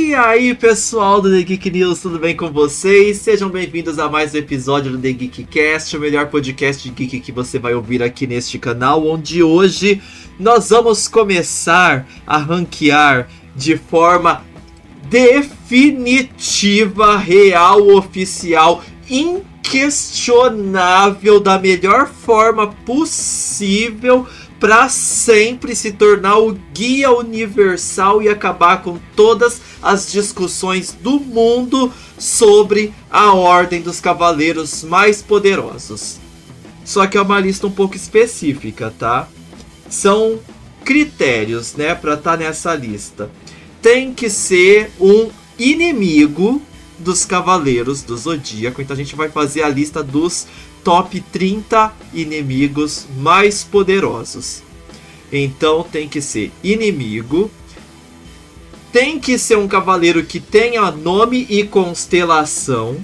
E aí, pessoal do The Geek News, tudo bem com vocês? Sejam bem-vindos a mais um episódio do The Geekcast, o melhor podcast de geek que você vai ouvir aqui neste canal, onde hoje nós vamos começar a ranquear de forma definitiva, real, oficial, inquestionável, da melhor forma possível, para sempre se tornar o guia universal e acabar com todas as discussões do mundo sobre a Ordem dos Cavaleiros mais Poderosos. Só que é uma lista um pouco específica, tá? São critérios, né, para estar nessa lista. Tem que ser um inimigo dos Cavaleiros do Zodíaco. Então a gente vai fazer a lista dos top 30 inimigos mais poderosos. Então tem que ser inimigo. Tem que ser um cavaleiro que tenha nome e constelação.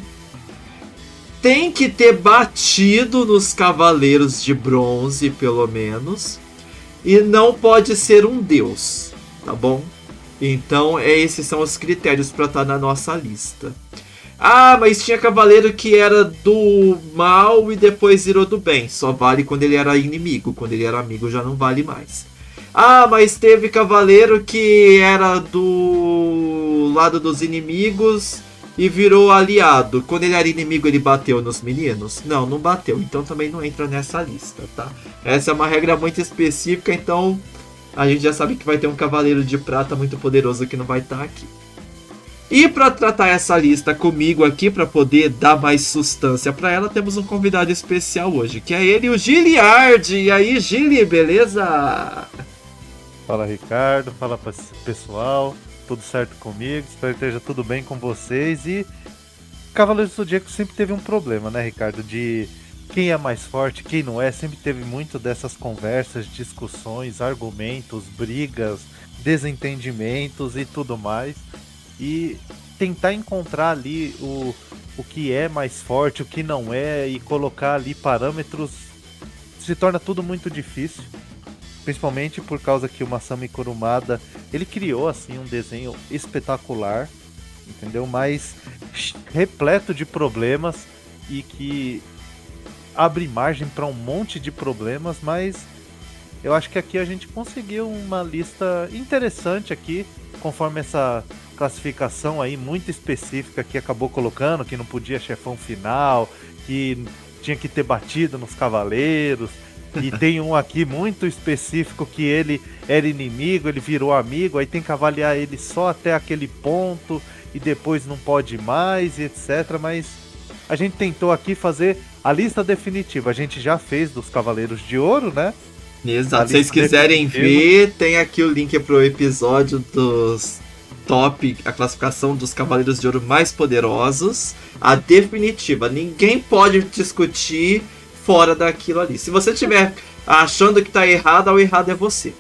Tem que ter batido nos Cavaleiros de Bronze, pelo menos. E não pode ser um deus, tá bom? Então esses são os critérios para estar na nossa lista. Ah, mas tinha cavaleiro que era do mal e depois virou do bem. Só vale quando ele era inimigo. Quando ele era amigo já não vale mais. Ah, mas teve cavaleiro que era do lado dos inimigos e virou aliado. Quando ele era inimigo ele bateu nos meninos? Não, não bateu. Então também não entra nessa lista, tá? Essa é uma regra muito específica, então a gente já sabe que vai ter um cavaleiro de prata muito poderoso que não vai estar aqui. E para tratar essa lista comigo aqui, para poder dar mais sustância para ela, temos um convidado especial hoje, que é ele, o Giliard. E aí, Gili, beleza? Fala, Ricardo. Fala, pessoal. Tudo certo comigo? Espero que esteja tudo bem com vocês. E Cavaleiros do Zodíaco sempre teve um problema, né, Ricardo? De quem é mais forte, quem não é. Sempre teve muito dessas conversas, discussões, argumentos, brigas, desentendimentos e tudo mais. E tentar encontrar ali o que é mais forte, o que não é, e colocar ali parâmetros se torna tudo muito difícil. Principalmente por causa que o Masami Kurumada, ele criou assim um desenho espetacular, entendeu? Mas repleto de problemas e que abre margem para um monte de problemas, mas eu acho que aqui a gente conseguiu uma lista interessante aqui, conforme essa classificação aí muito específica que acabou colocando, que não podia chefão final, que tinha que ter batido nos cavaleiros, e tem um aqui muito específico que ele era inimigo, ele virou amigo, aí tem que avaliar ele só até aquele ponto, e depois não pode mais, e etc, mas a gente tentou aqui fazer a lista definitiva, a gente já fez dos Cavaleiros de Ouro, né? Exato, se vocês quiserem ver, tem aqui o link pro episódio dos top, a classificação dos Cavaleiros de Ouro mais poderosos, a definitiva. Ninguém pode discutir fora daquilo ali. Se você estiver achando que tá errado, o errado é você.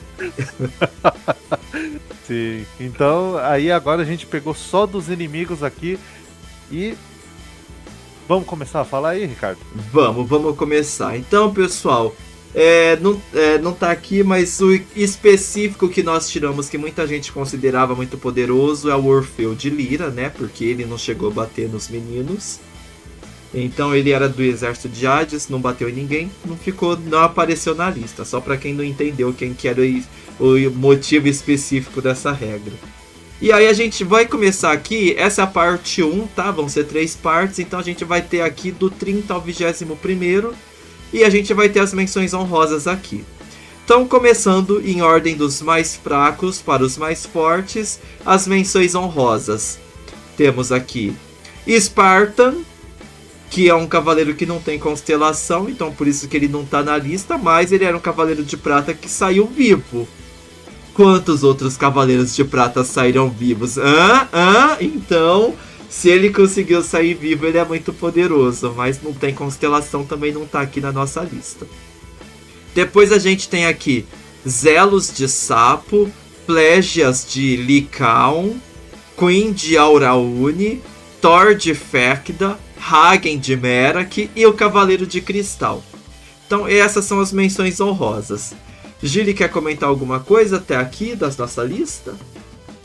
Sim, então aí agora a gente pegou só dos inimigos aqui e vamos começar a falar aí, Ricardo? Vamos começar. Então, pessoal, não tá aqui, mas o específico que nós tiramos, que muita gente considerava muito poderoso, é o Orfeu de Lira, né? Porque ele não chegou a bater nos meninos. Então ele era do exército de Hades, não bateu em ninguém, não apareceu na lista. Só para quem não entendeu quem que era o motivo específico dessa regra. E aí a gente vai começar aqui, essa é a parte 1, tá? Vão ser 3 partes, então a gente vai ter aqui do 30 ao 21º. E a gente vai ter as menções honrosas aqui. Então, começando em ordem dos mais fracos para os mais fortes, as menções honrosas. Temos aqui Spartan, que é um cavaleiro que não tem constelação, então por isso que ele não está na lista, mas ele era um cavaleiro de prata que saiu vivo. Quantos outros cavaleiros de prata saíram vivos? Então, se ele conseguiu sair vivo, ele é muito poderoso, mas não tem constelação, também não está aqui na nossa lista. Depois a gente tem aqui Zelos de Sapo, Plégias de Lycaon, Queen de Auraune, Thor de Fecda, Hagen de Merak e o Cavaleiro de Cristal. Então essas são as menções honrosas. Gili, quer comentar alguma coisa até aqui da nossa lista?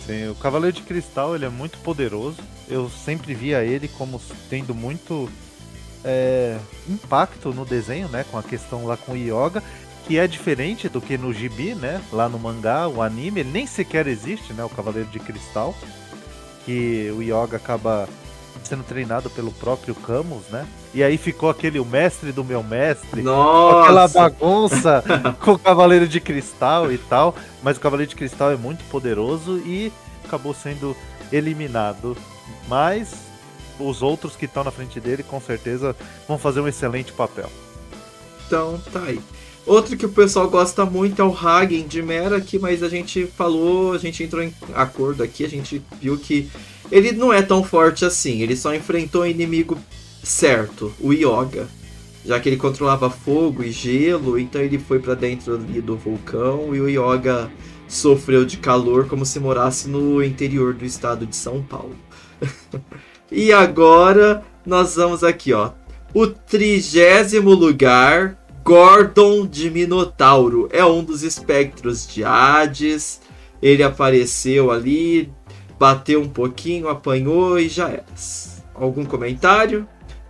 Sim, o Cavaleiro de Cristal ele é muito poderoso. Eu sempre via ele como tendo muito impacto no desenho, né? Com a questão lá com o Yoga, que é diferente do que no gibi, né? Lá no mangá, o anime, ele nem sequer existe, né? O Cavaleiro de Cristal, que o Yoga acaba sendo treinado pelo próprio Camus, né? E aí ficou aquele o mestre do meu mestre, Nossa! aquela bagunça com o Cavaleiro de Cristal e tal. Mas o Cavaleiro de Cristal é muito poderoso e acabou sendo eliminado. Mas os outros que estão na frente dele, com certeza, vão fazer um excelente papel. Então, tá aí. Outro que o pessoal gosta muito é o Hagen de Mera aqui, mas a gente falou, a gente entrou em acordo aqui, a gente viu que ele não é tão forte assim, ele só enfrentou o inimigo certo, o Yoga. Já que ele controlava fogo e gelo, então ele foi pra dentro ali do vulcão e o Yoga sofreu de calor como se morasse no interior do estado de São Paulo. E agora nós vamos aqui, ó. O 30º lugar, Gordon de Minotauro. É um dos espectros de Hades. Ele apareceu ali, bateu um pouquinho, apanhou e já era. Algum comentário?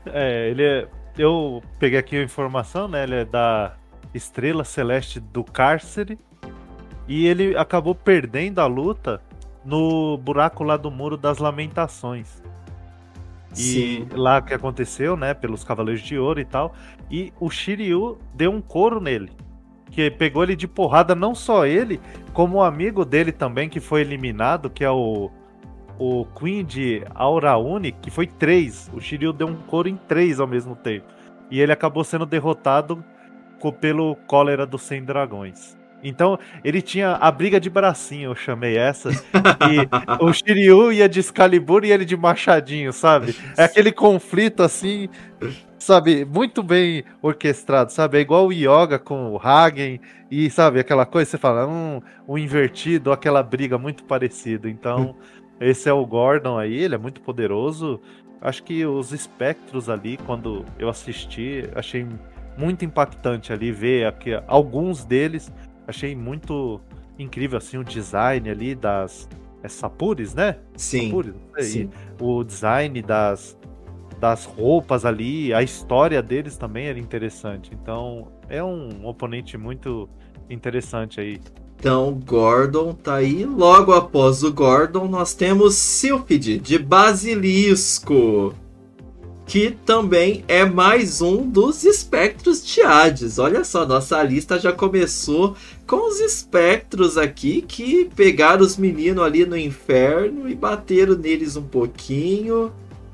Eu peguei aqui a informação, né? Ele é da Estrela Celeste do Cárcere. E ele acabou perdendo a luta no buraco lá do Muro das Lamentações. Sim. E lá que aconteceu, né? Pelos Cavaleiros de Ouro e tal. E o Shiryu deu um couro nele. Que pegou ele de porrada, não só ele, como o amigo dele também, que foi eliminado, que é o Queen de Aurauni, que foi 3. O Shiryu deu um couro em 3 ao mesmo tempo. E ele acabou sendo derrotado pelo Cólera dos 100 Dragões. Então, ele tinha a briga de bracinho, eu chamei essa. E o Shiryu ia de Excalibur e ele de machadinho, sabe? É aquele conflito assim, sabe? Muito bem orquestrado, sabe? É igual o Yoga com o Hagen e, sabe? Aquela coisa, você fala, um invertido, aquela briga muito parecida. Então, esse é o Gordon aí, ele é muito poderoso. Acho que os espectros ali, quando eu assisti, achei muito impactante ali ver aqui, alguns deles. Achei muito incrível assim o design ali das Sapuris, né? Sim. Sapuris, não sei. Sim. O design das roupas ali, a história deles também era interessante. Então é um oponente muito interessante aí. Então, Gordon tá aí. Logo após o Gordon, nós temos Sylphid de Basilisco, que também é mais um dos espectros de Hades. Olha só, nossa lista já começou com os espectros aqui que pegaram os meninos ali no inferno e bateram neles um pouquinho.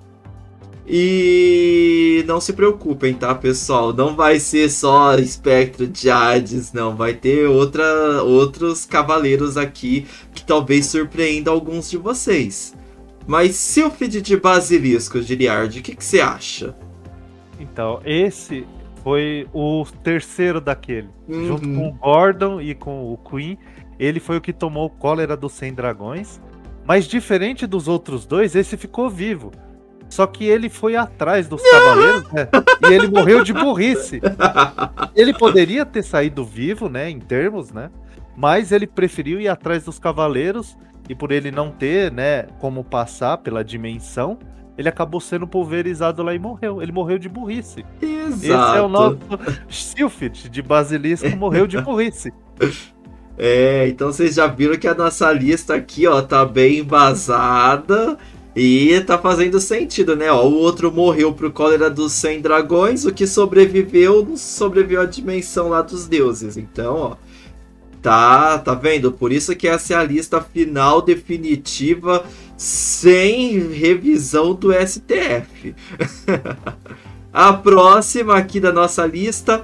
E não se preocupem, tá, pessoal? Não vai ser só espectro de Hades, não. Vai ter outros cavaleiros aqui que talvez surpreendam alguns de vocês. Mas Sylphid de Basilisco, Giliard, o que você acha? Então, esse foi o terceiro daquele. Junto com o Gordon e com o Queen, ele foi o que tomou o Cólera dos 100 Dragões. Mas diferente dos outros dois, esse ficou vivo. Só que ele foi atrás dos cavaleiros, né? E ele morreu de burrice. Ele poderia ter saído vivo, né? Em termos, né? Mas ele preferiu ir atrás dos cavaleiros. E por ele não ter, né, como passar pela dimensão, ele acabou sendo pulverizado lá e morreu. Ele morreu de burrice. Exato. Esse é o nosso Sylphid de Basilisco, morreu de burrice. Então vocês já viram que a nossa lista aqui, ó, tá bem embasada e tá fazendo sentido, né? Ó, o outro morreu pro Cólera dos 100 Dragões, o que sobreviveu à dimensão lá dos deuses. Então, ó, tá vendo? Por isso que essa é a lista final definitiva, sem revisão do STF. A próxima aqui da nossa lista,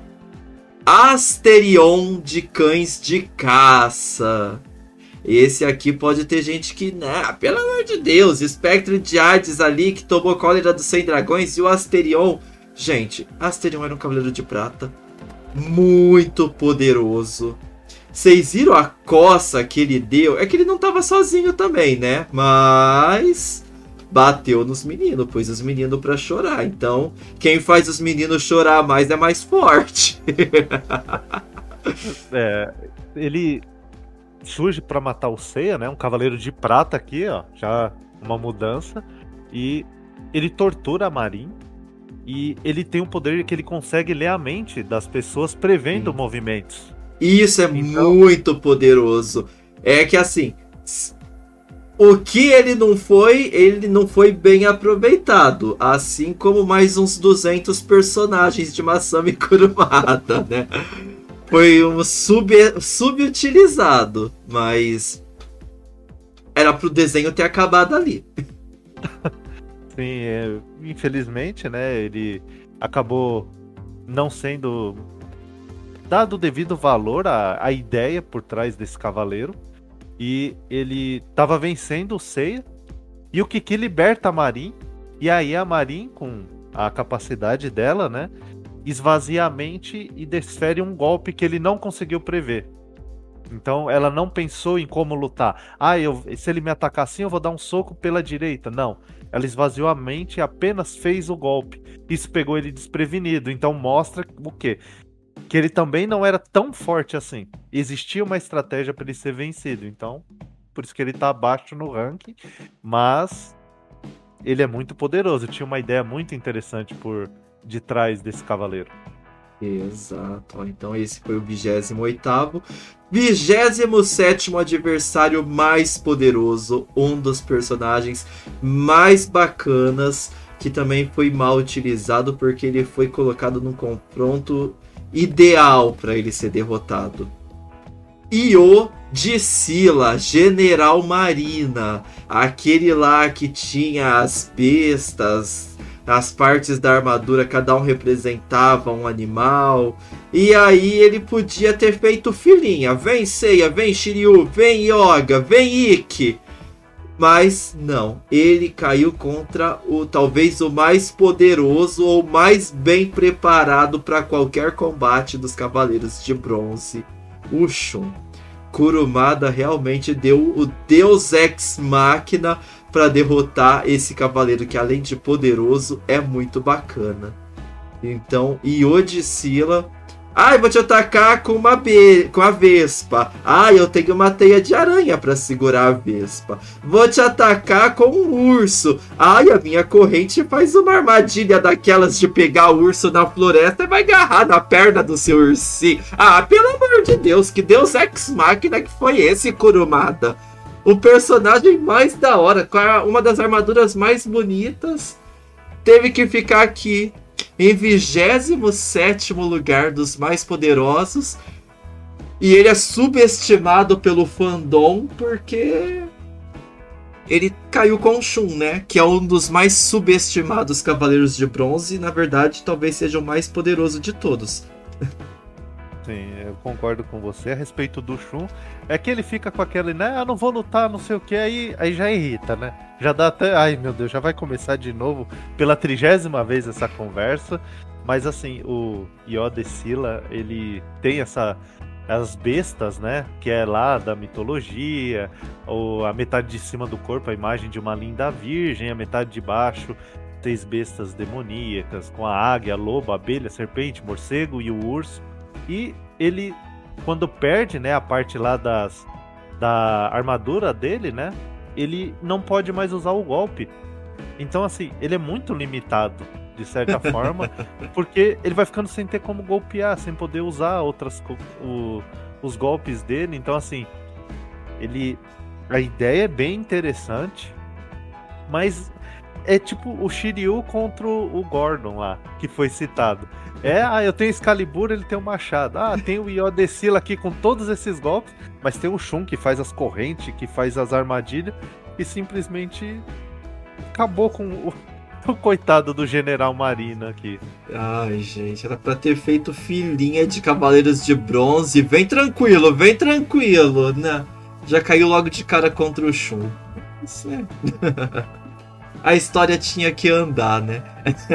Asterion de Cães de Caça. Esse aqui pode ter gente que, né, pelo amor de Deus, espectro de Hades ali que tomou Cólera dos 100 Dragões e o Asterion. Gente, Asterion era um cavaleiro de prata muito poderoso. Vocês viram a coça que ele deu? É que ele não tava sozinho também, né? Mas bateu nos meninos, pôs os meninos pra chorar. Então, quem faz os meninos chorar mais é mais forte. Ele surge pra matar o Seiya, né? Um cavaleiro de prata aqui, ó, já uma mudança. E ele tortura a Marin. E ele tem um poder que ele consegue ler a mente das pessoas prevendo movimentos. Isso é Então, muito poderoso. É que assim, o que ele não foi bem aproveitado. Assim como mais uns 200 personagens de Masami Kurumada, né? Foi um subutilizado, mas era pro desenho ter acabado ali. sim, infelizmente, né? Ele acabou não sendo dado o devido valor à ideia por trás desse cavaleiro. E ele tava vencendo o Seiya. E o Kiki liberta a Marin. E aí a Marin, com a capacidade dela, né? Esvazia a mente e desfere um golpe que ele não conseguiu prever. Então ela não pensou em como lutar. Se ele me atacar assim, eu vou dar um soco pela direita. Não. Ela esvaziou a mente e apenas fez o golpe. Isso pegou ele desprevenido. Então mostra o quê? Que ele também não era tão forte assim. Existia uma estratégia para ele ser vencido. Então, por isso que ele tá abaixo no ranking. Mas ele é muito poderoso. Tinha uma ideia muito interessante por detrás desse cavaleiro. Exato. Então esse foi o 28º. 27º adversário mais poderoso. Um dos personagens mais bacanas. Que também foi mal utilizado porque ele foi colocado num confronto ideal para ele ser derrotado. Io de Sila, General Marina, aquele lá que tinha as bestas, as partes da armadura, cada um representava um animal, e aí ele podia ter feito filinha, vem Seiya, vem Shiryu, vem Yoga, vem Ikki. Mas não, ele caiu contra talvez o mais poderoso ou mais bem preparado para qualquer combate dos Cavaleiros de Bronze, o Shun. Kurumada realmente deu o Deus Ex Machina para derrotar esse cavaleiro que, além de poderoso, é muito bacana. Então, Io de Sila. Eu vou te atacar com a Vespa. Eu tenho uma teia de aranha para segurar a Vespa. Vou te atacar com um urso. A minha corrente faz uma armadilha daquelas de pegar o urso na floresta e vai agarrar na perna do seu ursinho. Pelo amor de Deus, que Deus Ex Machina que foi esse, Kurumada? O personagem mais da hora, com uma das armaduras mais bonitas, teve que ficar aqui em 27º lugar dos mais poderosos. E ele é subestimado pelo fandom porque ele caiu com o Shun, né? Que é um dos mais subestimados Cavaleiros de Bronze. E na verdade talvez seja o mais poderoso de todos. Sim, eu concordo com você a respeito do Shun. É que ele fica com aquele, né? Não vou lutar, não sei o que, aí já irrita, né? Já dá até. Ai meu Deus, já vai começar de novo pela 30ª vez essa conversa. Mas assim, o Io de Sila, ele tem as bestas, né? Que é lá da mitologia, ou a metade de cima do corpo, a imagem de uma linda virgem, a metade de baixo, 6 bestas demoníacas, com a águia, a lobo, a abelha, a serpente, morcego e o urso. E ele, quando perde, né, a parte lá da armadura dele, né, ele não pode mais usar o golpe. Então, assim, ele é muito limitado, de certa forma, porque ele vai ficando sem ter como golpear, sem poder usar os golpes dele. Então, assim, a ideia é bem interessante, mas é tipo o Shiryu contra o Gordon lá, que foi citado. Eu tenho Excalibur, ele tem o machado. Tem o Io de Sila aqui com todos esses golpes, mas tem o Shun que faz as correntes, que faz as armadilhas, e simplesmente acabou com o coitado do General Marina aqui. Ai, gente, era pra ter feito filinha de Cavaleiros de Bronze. Vem tranquilo, né? Já caiu logo de cara contra o Shun. Isso é. A história tinha que andar, né?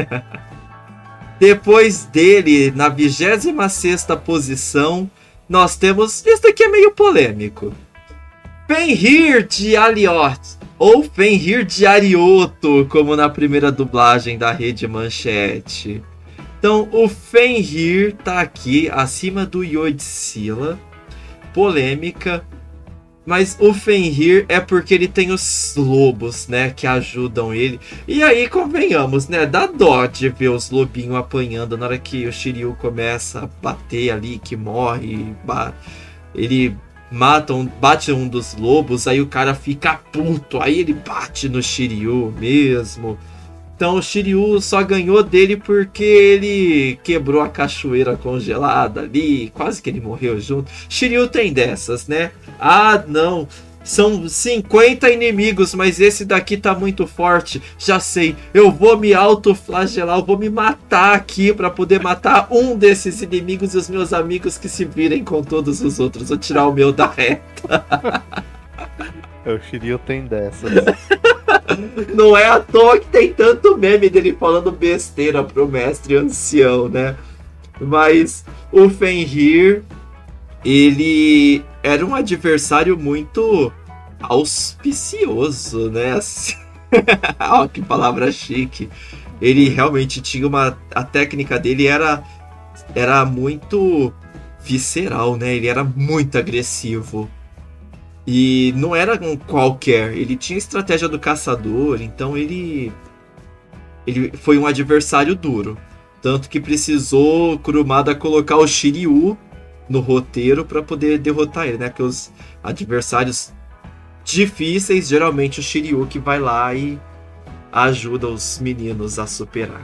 Depois dele, na 26ª posição, nós temos... Isso daqui é meio polêmico. Fenrir de Aliot, ou Fenrir de Arioto, como na primeira dublagem da Rede Manchete. Então, o Fenrir tá aqui, acima do Io de Sila. Polêmica. Mas o Fenrir é porque ele tem os lobos, né, que ajudam ele. E aí, convenhamos, né, dá dó de ver os lobinhos apanhando na hora que o Shiryu começa a bater ali, que morre. Ele bate um dos lobos, aí o cara fica puto, aí ele bate no Shiryu mesmo. Então o Shiryu só ganhou dele porque ele quebrou a cachoeira congelada ali, quase que ele morreu junto. Shiryu tem dessas, né? Ah, não, são 50 inimigos, mas esse daqui tá muito forte. Já sei, eu vou me autoflagelar, eu vou me matar aqui pra poder matar um desses inimigos e os meus amigos que se virem com todos os outros. Vou tirar o meu da reta. O Shiryu tem dessas. Não é à toa que tem tanto meme dele falando besteira pro mestre ancião, né? Mas o Fenrir, ele era um adversário muito auspicioso, né? Ó, que palavra chique. Ele realmente tinha a técnica dele era muito visceral, né? Ele era muito agressivo. E não era um qualquer, ele tinha estratégia do caçador, então ele foi um adversário duro. Tanto que precisou Kurumada colocar o Shiryu no roteiro para poder derrotar ele, né? Porque os adversários difíceis, geralmente o Shiryu que vai lá e ajuda os meninos a superar.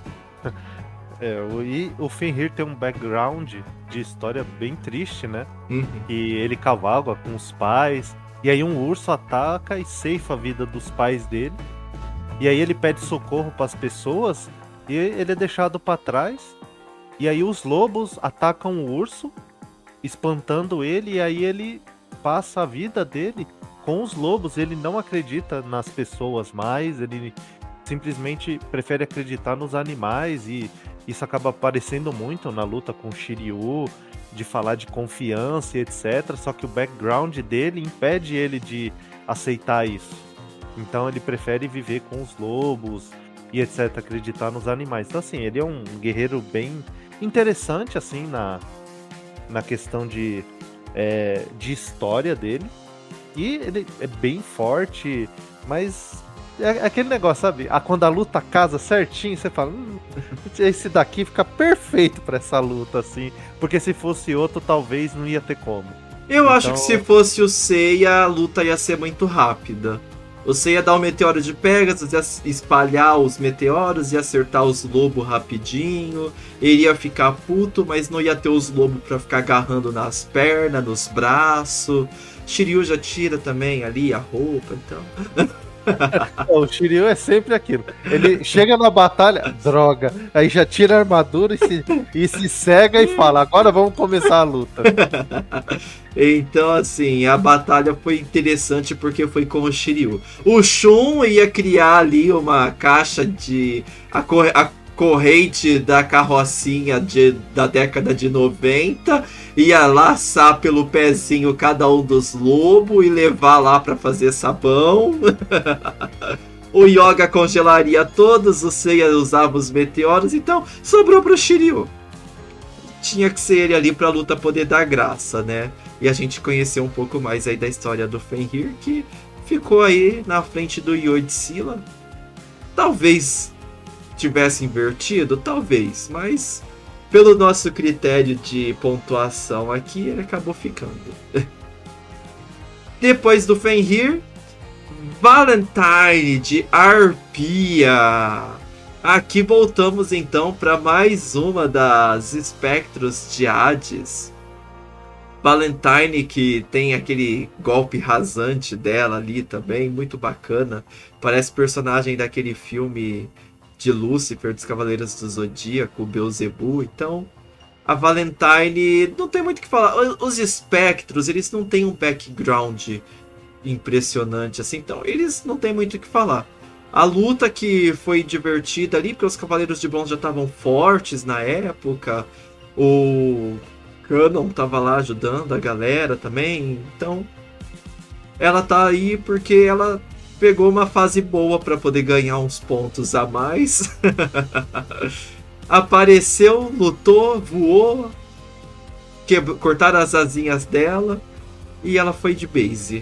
E o Fenrir tem um background de história bem triste, né? Uhum. E ele cavalga com os pais, e aí um urso ataca e ceifa a vida dos pais dele. E aí ele pede socorro para as pessoas e ele é deixado para trás. E aí os lobos atacam o urso, espantando ele, e aí ele passa a vida dele com os lobos. Ele não acredita nas pessoas mais, ele simplesmente prefere acreditar nos animais, e isso acaba aparecendo muito na luta com o Shiryu, de falar de confiança e etc. Só que o background dele impede ele de aceitar isso. Então ele prefere viver com os lobos e etc, acreditar nos animais. Então assim, ele é um guerreiro bem interessante assim na questão de história dele. E ele é bem forte, mas é aquele negócio, sabe? Quando a luta casa certinho, você fala, esse daqui fica perfeito pra essa luta, assim. Porque se fosse outro, talvez não ia ter como. Eu acho que se fosse o Seiya, a luta ia ser muito rápida. Você ia dar o meteoro de Pegasus, ia espalhar os meteoros, ia acertar os lobos rapidinho. Ele ia ficar puto, mas não ia ter os lobos pra ficar agarrando nas pernas, nos braços. Shiryu já tira também ali a roupa, então... O Shiryu é sempre aquilo. Ele chega na batalha, droga, aí já tira a armadura e se cega e fala, agora vamos começar a luta. Então, assim, a batalha foi interessante porque foi com o Shiryu. O Shun ia criar ali uma caixa de... A corrente da carrocinha da década de 90, ia laçar pelo pezinho cada um dos lobos e levar lá para fazer sabão. O Yoga congelaria todos, o Seiya usava os meteoros, então sobrou pro Shiryu. Tinha que ser ele ali pra luta poder dar graça, né? E a gente conheceu um pouco mais aí da história do Fenrir, que ficou aí na frente do Yortzilla. Talvez tivesse invertido, talvez, mas pelo nosso critério de pontuação aqui, ele acabou ficando. Depois do Fenrir, Valentine de Arpia. Aqui voltamos então para mais uma das espectros de Hades. Valentine, que tem aquele golpe rasante dela ali também, muito bacana. Parece personagem daquele filme de Lúcifer, dos Cavaleiros do Zodíaco, Beelzebub. Então, a Valentine não tem muito o que falar. Os espectros, eles não têm um background impressionante assim, então eles não têm muito o que falar. A luta que foi divertida ali, porque os Cavaleiros de Bronze já estavam fortes na época, o Canon tava lá ajudando a galera também, então ela tá aí porque ela pegou uma fase boa para poder ganhar uns pontos a mais. Apareceu, lutou, voou, cortaram as asinhas dela e ela foi de base.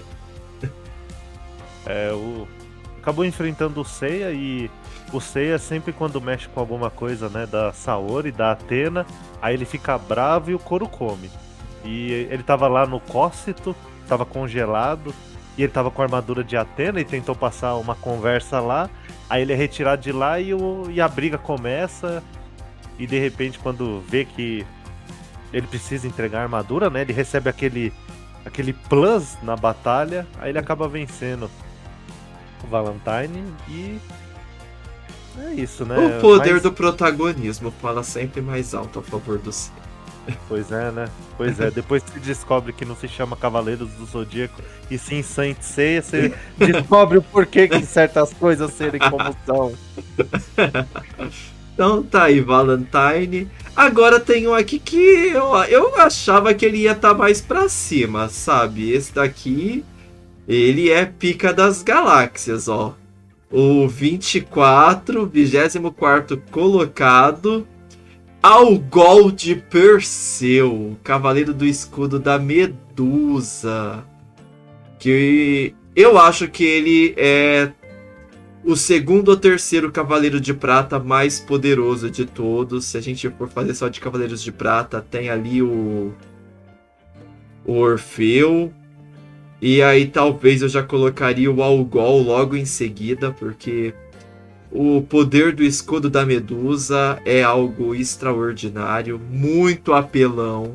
Acabou enfrentando o Seiya, e o Seiya sempre quando mexe com alguma coisa, né, da Saori, da Athena, aí ele fica bravo e o couro come. E ele tava lá no Cócito, tava congelado, e ele tava com a armadura de Athena e tentou passar uma conversa lá, aí ele é retirado de lá e a briga começa, e de repente quando vê que ele precisa entregar a armadura, né, ele recebe aquele plus na batalha, aí ele acaba vencendo o Valentine e é isso, né? O poder do protagonismo fala sempre mais alto a favor do Seiya. Pois é, né? Pois é, depois que se descobre que não se chama Cavaleiros do Zodíaco e sim Saint Seiya, você descobre o porquê que certas coisas serem como são. Então tá aí, Valentine. Agora tem um aqui que eu achava que ele ia estar mais pra cima, sabe? Esse daqui, ele é pica das galáxias, ó. O 24º colocado, Algol de Perseu, Cavaleiro do Escudo da Medusa. Que eu acho que ele é o segundo ou terceiro Cavaleiro de Prata mais poderoso de todos. Se a gente for fazer só de Cavaleiros de Prata, tem ali o Orfeu. E aí talvez eu já colocaria o Algol logo em seguida, porque o poder do escudo da Medusa é algo extraordinário, muito apelão.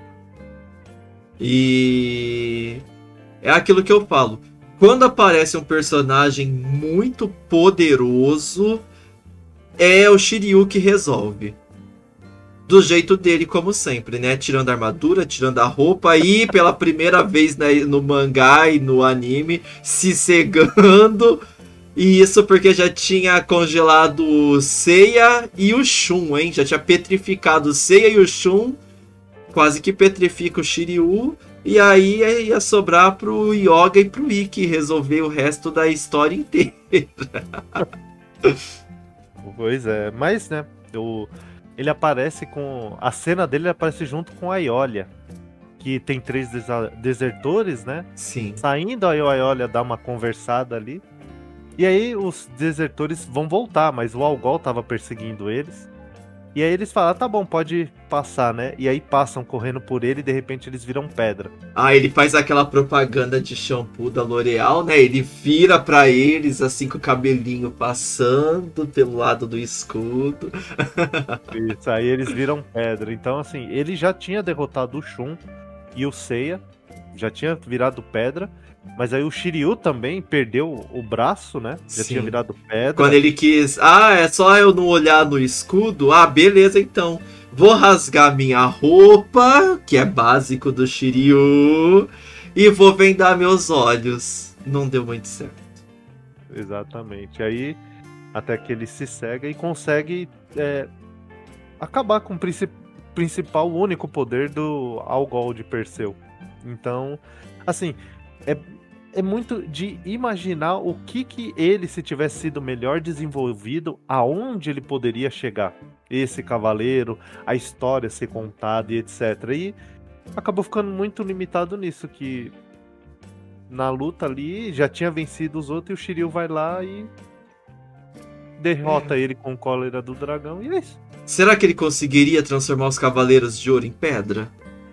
E é aquilo que eu falo. Quando aparece um personagem muito poderoso, é o Shiryu que resolve. Do jeito dele, como sempre, né? Tirando a armadura, tirando a roupa e pela primeira vez, né, no mangá e no anime, se cegando. E isso porque já tinha congelado o Seiya e o Shun, hein? Já tinha petrificado o Seiya e o Shun. Quase que petrifica o Shiryu. E aí ia sobrar pro Yoga e pro Ikki resolver o resto da história inteira. Pois é, mas, né, ele aparece com... A cena dele aparece junto com a Aiolia, que tem 3 desertores, né? Sim. Saindo, aí a Aiolia dá uma conversada ali. E aí os desertores vão voltar, mas o Algol tava perseguindo eles. E aí eles falam, tá bom, pode passar, né? E aí passam correndo por ele e de repente eles viram pedra. Ah, ele faz aquela propaganda de shampoo da L'Oréal, né? Ele vira pra eles, assim, com o cabelinho passando pelo lado do escudo. Isso, aí eles viram pedra. Então, assim, ele já tinha derrotado o Shun e o Seiya, já tinha virado pedra. Mas aí o Shiryu também perdeu o braço, né? Já Sim. tinha virado pedra. Quando ele quis... Ah, é só eu não olhar no escudo? Ah, beleza, então. Vou rasgar minha roupa, que é básico do Shiryu, e vou vendar meus olhos. Não deu muito certo. Exatamente. Aí, até que ele se cega e consegue acabar com o principal, o único poder do Algol de Perseu. Então, assim... É muito de imaginar o que ele, se tivesse sido melhor desenvolvido, aonde ele poderia chegar. Esse cavaleiro, a história ser contada e etc. E acabou ficando muito limitado nisso, que na luta ali já tinha vencido os outros e o Shiryu vai lá e derrota ele com cólera do dragão e é isso. Será que ele conseguiria transformar os Cavaleiros de Ouro em pedra?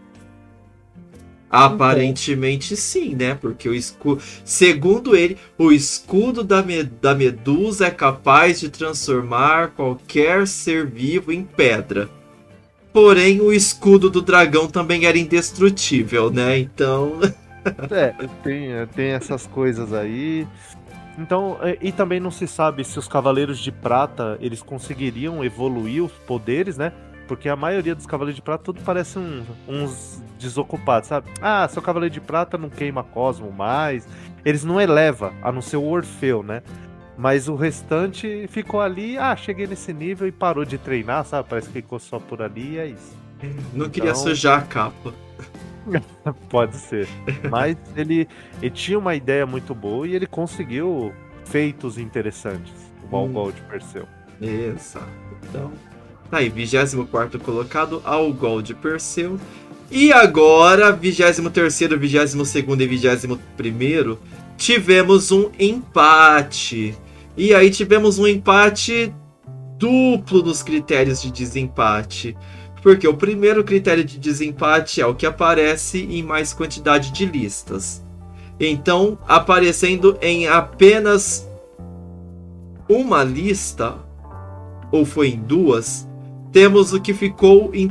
Aparentemente sim, né? Porque o escudo, segundo ele, o escudo da Medusa é capaz de transformar qualquer ser vivo em pedra. Porém, o escudo do dragão também era indestrutível, né? Então... tem essas coisas aí. Então, e também não se sabe se os Cavaleiros de Prata, eles conseguiriam evoluir os poderes, né? Porque a maioria dos Cavaleiros de Prata, tudo parece uns desocupados, sabe? Ah, seu Cavaleiro de Prata não queima Cosmo mais. Eles não elevam, a não ser o Orfeu, né? Mas o restante ficou ali, cheguei nesse nível e parou de treinar, sabe? Parece que ficou só por ali e é isso. Não queria sujar a capa. Pode ser. Mas ele tinha uma ideia muito boa e ele conseguiu feitos interessantes. O Algol de Perseu. Exato. Então... Tá aí, 24º colocado, Algol de Perseu. E agora, 23º, 22º e 21º, tivemos um empate. E aí tivemos um empate duplo nos critérios de desempate. Porque o primeiro critério de desempate é o que aparece em mais quantidade de listas. Então, aparecendo em apenas uma lista, ou foi em duas, temos o que ficou em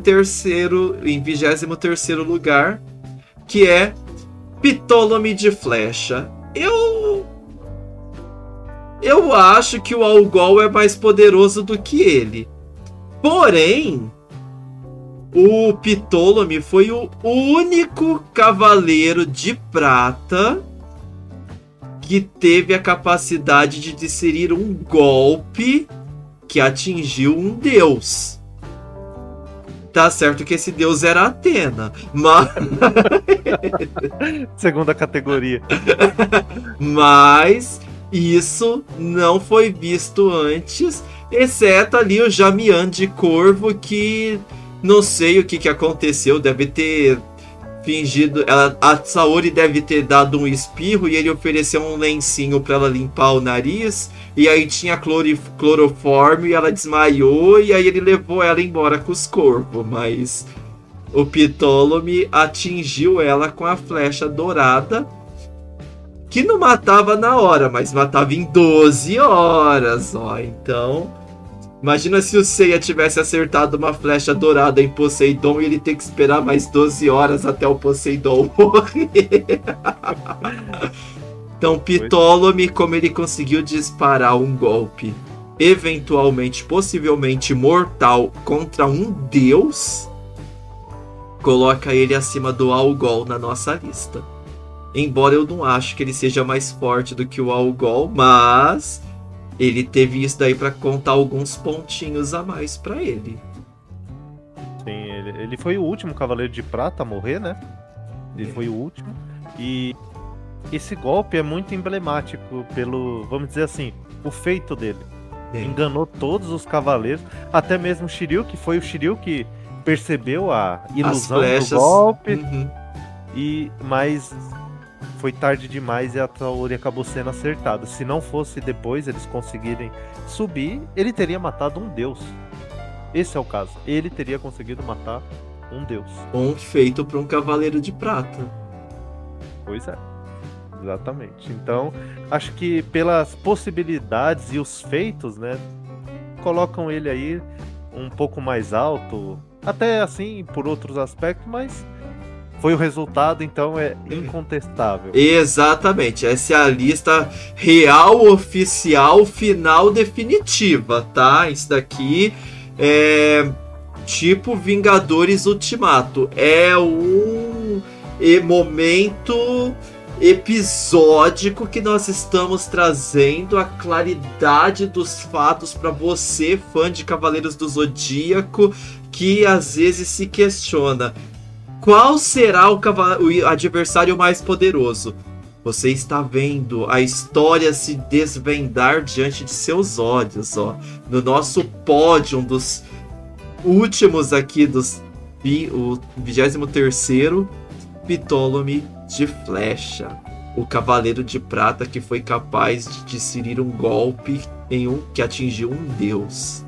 23º lugar, que é Ptolemy de Flecha. Eu acho que o Algol é mais poderoso do que ele. Porém, o Ptolemy foi o único cavaleiro de prata que teve a capacidade de desferir um golpe que atingiu um deus. Tá certo que esse deus era Atena, mas... Segunda categoria. Mas isso não foi visto antes, exceto ali o Jamian de Corvo, que não sei o que aconteceu, deve ter fingido... A Saori deve ter dado um espirro e ele ofereceu um lencinho pra ela limpar o nariz, e aí tinha cloroforme e ela desmaiou, e aí ele levou ela embora com os corvos, mas o Ptolemy atingiu ela com a flecha dourada, que não matava na hora, mas matava em 12 horas, ó. Então, imagina se o Seiya tivesse acertado uma flecha dourada em Poseidon e ele ter que esperar mais 12 horas até o Poseidon morrer. Então, Ptolemy, como ele conseguiu disparar um golpe eventualmente, possivelmente mortal contra um deus, coloca ele acima do Algol na nossa lista. Embora eu não acho que ele seja mais forte do que o Algol, mas ele teve isso daí pra contar alguns pontinhos a mais pra ele. Sim, ele foi o último Cavaleiro de Prata a morrer, né? Ele foi o último. E esse golpe é muito emblemático pelo, vamos dizer assim, o feito dele. Enganou todos os cavaleiros, até mesmo o Shiryu, que foi o Shiryu que percebeu a ilusão do golpe. Mas foi tarde demais e a Saori acabou sendo acertada. Se não fosse depois eles conseguirem subir, ele teria matado um deus. Esse é o caso. Ele teria conseguido matar um deus. Um feito para um cavaleiro de prata. Pois é. Exatamente. Então, acho que pelas possibilidades e os feitos, né, colocam ele aí um pouco mais alto, até assim por outros aspectos, mas foi o resultado, então é incontestável. Exatamente, essa é a lista real, oficial, final, definitiva, tá? Isso daqui é tipo Vingadores Ultimato, é um momento episódico que nós estamos trazendo a claridade dos fatos para você, fã de Cavaleiros do Zodíaco, que às vezes se questiona: qual será o adversário mais poderoso? Você está vendo a história se desvendar diante de seus olhos, ó. No nosso pódio dos últimos aqui, o 23º, Ptolemy de Flecha, o cavaleiro de prata que foi capaz de desferir um golpe que atingiu um deus.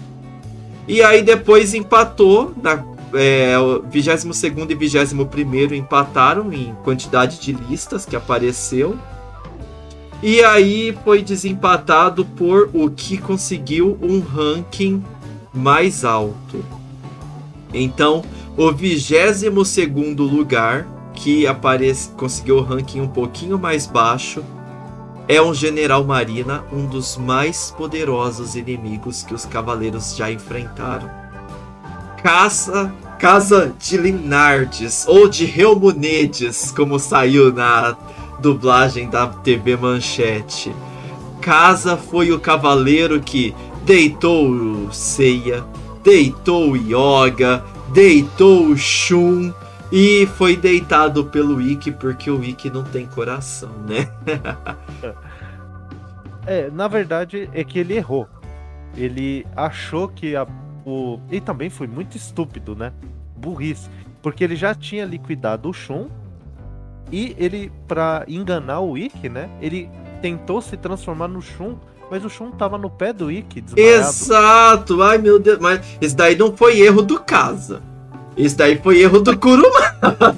E aí depois empatou, o 22º e 21º empataram em quantidade de listas que apareceu. E aí foi desempatado por o que conseguiu um ranking mais alto. Então, o 22º lugar, que conseguiu o ranking um pouquinho mais baixo, é um General Marina, um dos mais poderosos inimigos que os cavaleiros já enfrentaram. Casa de Linardes, ou de Helmunides, como saiu na dublagem da TV Manchete. Casa foi o cavaleiro que deitou o Seiya, deitou o Yoga, deitou o Shun, e foi deitado pelo Ikki, porque o Ikki não tem coração, né? Na verdade é que ele errou. Ele achou que e também foi muito estúpido, né? Burrice. porque ele já tinha liquidado o Shun e ele, pra enganar o Ikki, né, ele tentou se transformar no Shun, mas o Shun tava no pé do Ikki, desmaiado. Exato! Ai, meu Deus. Mas isso daí não foi erro do Casa. Isso daí foi erro do Kurumada.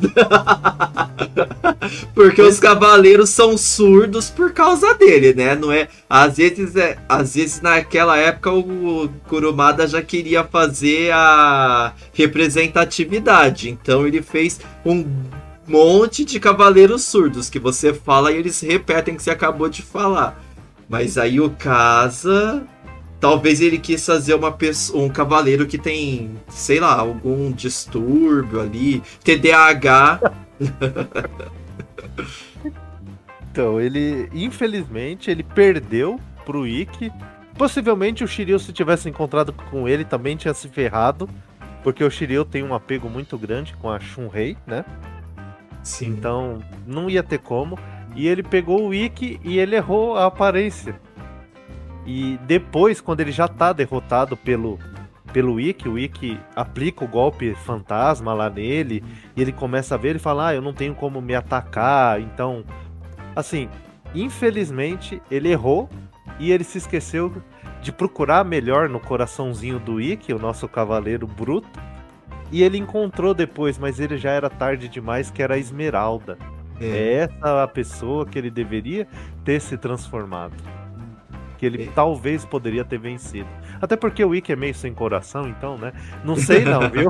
Porque os cavaleiros são surdos por causa dele, né? Não é? Às vezes naquela época o Kurumada já queria fazer a representatividade. Então ele fez um monte de cavaleiros surdos que você fala e eles repetem o que você acabou de falar. Mas aí o Casa, talvez ele quis fazer um cavaleiro que tem, sei lá, algum distúrbio ali, TDAH. Então, ele, infelizmente, ele perdeu pro Ikki. Possivelmente o Shiryu, se tivesse encontrado com ele, também tinha se ferrado, porque o Shiryu tem um apego muito grande com a Shunrei, né? Sim. Então, não ia ter como. E ele pegou o Ikki e ele errou a aparência. E depois, quando ele já tá derrotado pelo Ikki, o Ikki aplica o golpe fantasma lá nele, e ele começa a ver e fala, eu não tenho como me atacar, então... Assim, infelizmente, ele errou, e ele se esqueceu de procurar melhor no coraçãozinho do Ikki, o nosso cavaleiro bruto, e ele encontrou depois, mas ele já era tarde demais, que era a Esmeralda. É essa a pessoa que ele deveria ter se transformado. Que ele talvez poderia ter vencido. Até porque o Ikki é meio sem coração, então, né? Não sei não, viu?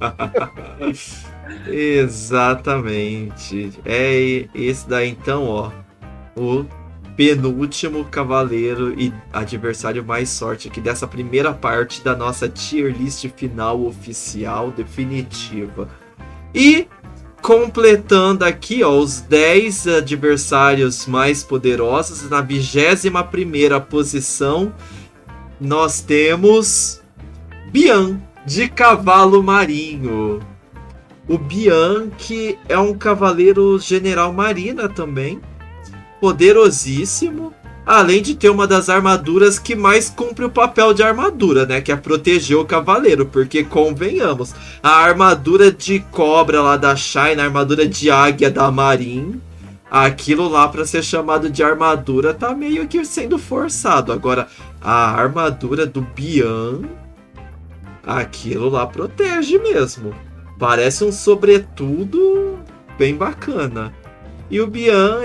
Exatamente. É esse daí então, ó. O penúltimo cavaleiro e adversário mais sorte aqui dessa primeira parte da nossa tier list final oficial definitiva. E completando aqui, ó, os 10 adversários mais poderosos, na 21ª posição nós temos Bian, de Cavalo Marinho. O Bian, que é um cavaleiro general marina também, poderosíssimo, além de ter uma das armaduras que mais cumpre o papel de armadura, né? Que é proteger o cavaleiro, porque convenhamos, a armadura de cobra lá da Shine, a armadura de águia da Marin, aquilo lá pra ser chamado de armadura tá meio que sendo forçado. Agora, a armadura do Bian, aquilo lá protege mesmo. Parece um sobretudo bem bacana. E o Bian,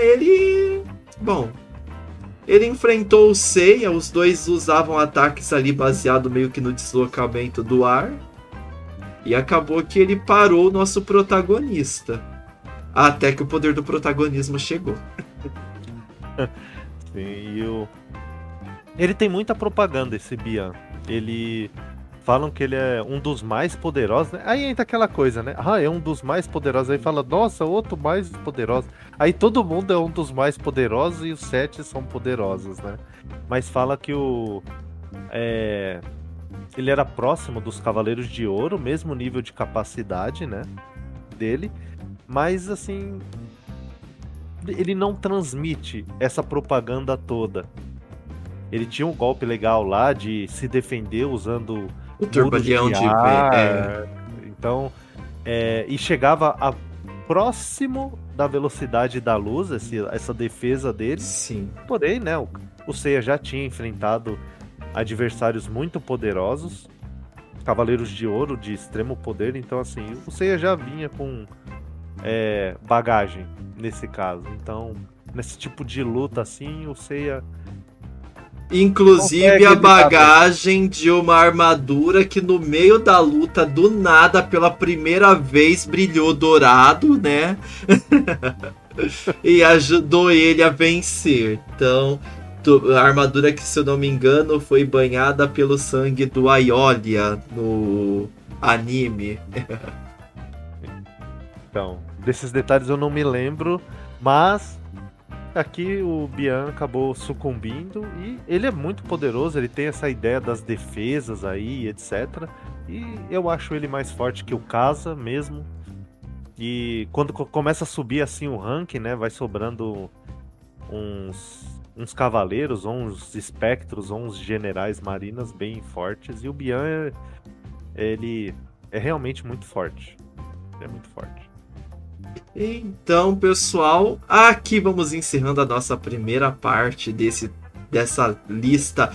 ele enfrentou o Seiya, os dois usavam ataques ali baseado meio que no deslocamento do ar. E acabou que ele parou o nosso protagonista. Até que o poder do protagonismo chegou. Sim, ele tem muita propaganda, esse Bian. Ele... Falam que ele é um dos mais poderosos, né? Aí entra aquela coisa, né? É um dos mais poderosos. Aí fala, nossa, outro mais poderoso. Aí todo mundo é um dos mais poderosos e os 7 são poderosos, né? Mas fala que ele era próximo dos Cavaleiros de Ouro, mesmo nível de capacidade, né? Dele. Mas, assim... Ele não transmite essa propaganda toda. Ele tinha um golpe legal lá de se defender usando... O turbilhão de ar. Então, e chegava próximo da velocidade da luz, essa defesa dele. Sim. Porém, né, o Seiya já tinha enfrentado adversários muito poderosos, Cavaleiros de Ouro de extremo poder. Então, assim, o Seiya já vinha com bagagem nesse caso. Então, nesse tipo de luta assim, o Seiya... Inclusive a bagagem de uma armadura que no meio da luta, do nada, pela primeira vez brilhou dourado, né? E ajudou ele a vencer. Então, a armadura que, se eu não me engano, foi banhada pelo sangue do Aiolia no anime. Então, desses detalhes eu não me lembro, mas... Aqui o Bian acabou sucumbindo e ele é muito poderoso, ele tem essa ideia das defesas aí, etc. E eu acho ele mais forte que o Casa mesmo. E quando começa a subir assim o ranking, né, vai sobrando uns cavaleiros, ou uns espectros, ou uns generais marinas bem fortes. E o Bian, ele é realmente muito forte. é muito forte. Então, pessoal, aqui vamos encerrando a nossa primeira parte dessa lista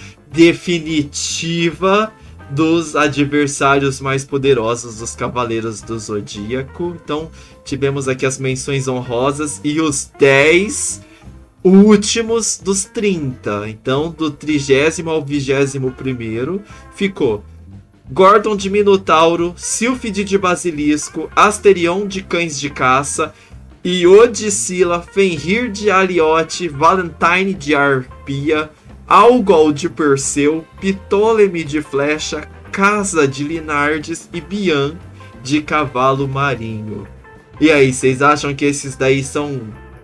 definitiva dos adversários mais poderosos dos Cavaleiros do Zodíaco. Então, tivemos aqui as menções honrosas e os 10 últimos dos 30. Então, do 30º ao 21º, ficou Gordon de Minotauro, Sylphide de Basilisco, Asterion de Cães de Caça, Iodicila, Fenrir de Aliote, Valentine de Arpia, Algol de Perseu, Ptolemy de Flecha, Casa de Linardes e Bian de Cavalo Marinho. E aí, vocês acham que esses daí são...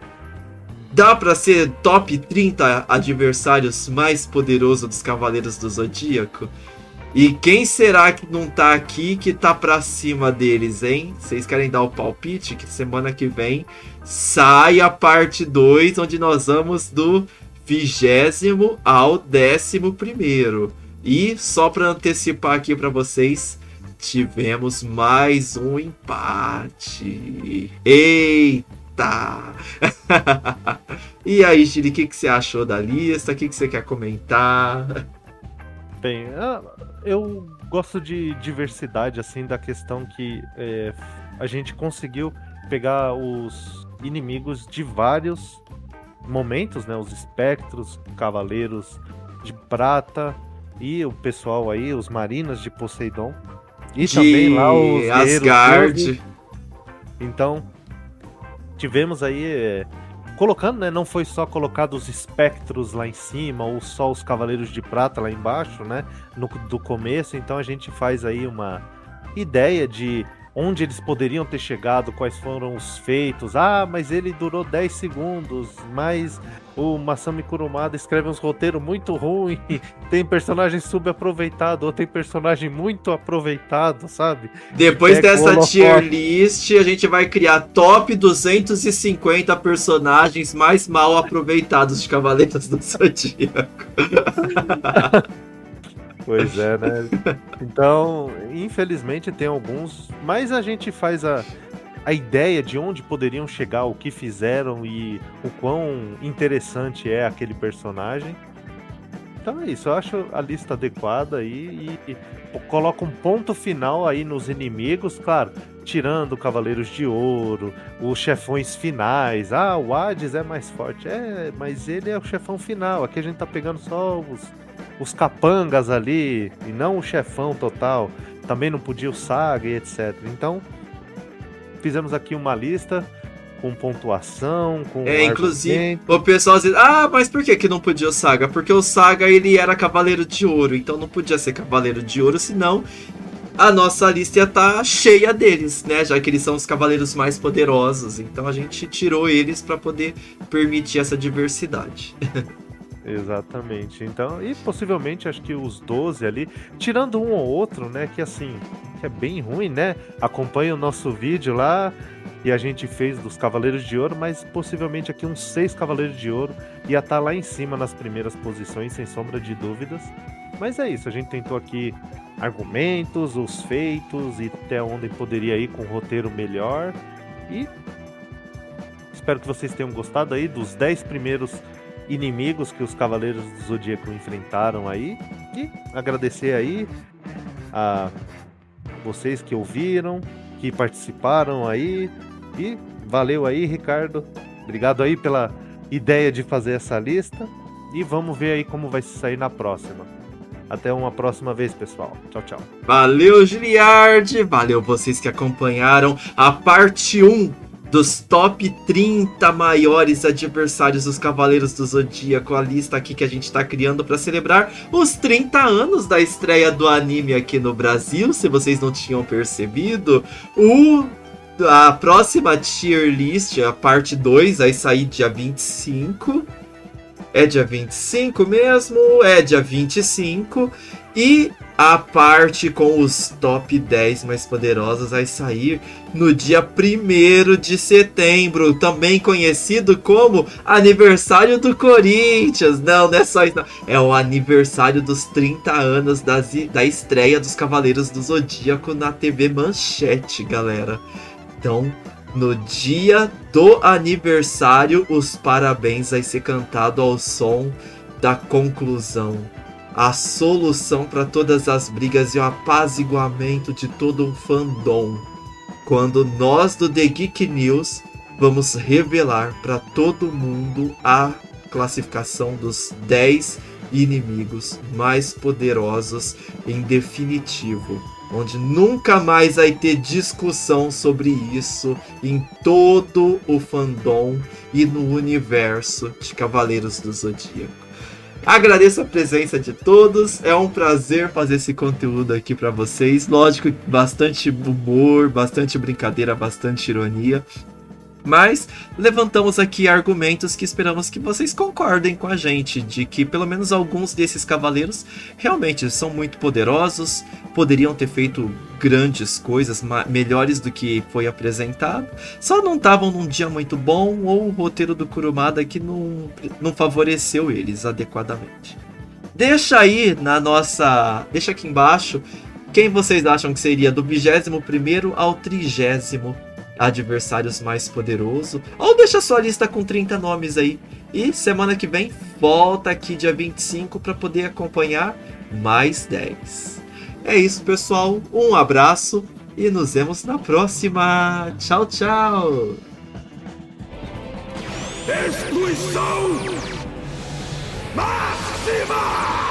Dá pra ser top 30 adversários mais poderosos dos Cavaleiros do Zodíaco? E quem será que não tá aqui que tá pra cima deles, hein? Vocês querem dar o palpite? Que semana que vem sai a parte 2, onde nós vamos do 20º ao 11º. E só para antecipar aqui para vocês, tivemos mais um empate. Eita! E aí, Giri, o que você achou da lista? O que você quer comentar? Bem, eu gosto de diversidade, assim, da questão que a gente conseguiu pegar os inimigos de vários momentos, né? Os espectros, cavaleiros de prata e o pessoal aí, os marinas de Poseidon. E também lá os Asgard. Então, tivemos aí... colocando, né? Não foi só colocado os espectros lá em cima ou só os cavaleiros de prata lá embaixo, né? Do começo. Então a gente faz aí uma ideia de onde eles poderiam ter chegado, quais foram os feitos. Ah, mas ele durou 10 segundos, mas o Masami Kurumada escreve uns roteiros muito ruins, tem personagem subaproveitado, ou tem personagem muito aproveitado, sabe? Depois dessa tier list, a gente vai criar top 250 personagens mais mal aproveitados de Cavaleiros do Zodíaco. Pois é, né? Então, infelizmente tem alguns, mas a gente faz a ideia de onde poderiam chegar, o que fizeram e o quão interessante é aquele personagem. Então é isso, eu acho a lista adequada aí e coloca um ponto final aí nos inimigos, claro, tirando Cavaleiros de Ouro, os chefões finais. Ah, o Hades é mais forte. Mas ele é o chefão final, aqui a gente tá pegando só os capangas ali, e não o chefão total. Também não podia o Saga e etc. Então, fizemos aqui uma lista com pontuação, com inclusive, o pessoal diz, mas por que não podia o Saga? Porque o Saga, ele era Cavaleiro de Ouro, então não podia ser Cavaleiro de Ouro, senão a nossa lista ia estar cheia deles, né? Já que eles são os cavaleiros mais poderosos, então a gente tirou eles para poder permitir essa diversidade. Exatamente, então, e possivelmente acho que os 12 ali, tirando um ou outro, né, que assim, que é bem ruim, né, acompanha o nosso vídeo lá, e a gente fez dos Cavaleiros de Ouro, mas possivelmente aqui uns 6 Cavaleiros de Ouro ia estar lá em cima nas primeiras posições, sem sombra de dúvidas, mas é isso, a gente tentou aqui argumentos, os feitos, e até onde poderia ir com um roteiro melhor, e espero que vocês tenham gostado aí dos 10 primeiros inimigos que os Cavaleiros do Zodíaco enfrentaram aí, e agradecer aí a vocês que ouviram, que participaram aí, e valeu aí, Ricardo, obrigado aí pela ideia de fazer essa lista, e vamos ver aí como vai sair na próxima. Até uma próxima vez, pessoal. Tchau, tchau. Valeu, Giliard, valeu vocês que acompanharam a parte 1 dos top 30 maiores adversários dos Cavaleiros do Zodíaco, a lista aqui que a gente está criando para celebrar os 30 anos da estreia do anime aqui no Brasil, se vocês não tinham percebido. A próxima tier list, a parte 2, vai sair dia 25. É dia 25 mesmo? É dia 25. E a parte com os top 10 mais poderosos vai sair no dia 1º de setembro, também conhecido como aniversário do Corinthians. Não é só isso, não. É o aniversário dos 30 anos da estreia dos Cavaleiros do Zodíaco na TV Manchete, galera. Então, no dia do aniversário, os parabéns vai ser cantado ao som da conclusão. A solução para todas as brigas e o apaziguamento de todo um fandom. Quando nós do The Geek News vamos revelar para todo mundo a classificação dos 10 inimigos mais poderosos em definitivo. Onde nunca mais vai ter discussão sobre isso em todo o fandom e no universo de Cavaleiros do Zodíaco. Agradeço a presença de todos, é um prazer fazer esse conteúdo aqui para vocês. Lógico, bastante humor, bastante brincadeira, bastante ironia. Mas levantamos aqui argumentos que esperamos que vocês concordem com a gente, de que pelo menos alguns desses cavaleiros realmente são muito poderosos, poderiam ter feito grandes coisas, melhores do que foi apresentado, só não estavam num dia muito bom ou o roteiro do Kurumada que não favoreceu eles adequadamente. Deixa aí deixa aqui embaixo quem vocês acham que seria do 21º ao 30º adversários mais poderoso, ou deixa sua lista com 30 nomes aí, e semana que vem volta aqui dia 25 para poder acompanhar mais 10. É isso, pessoal, um abraço e nos vemos na próxima. Tchau, tchau. Destruição máxima!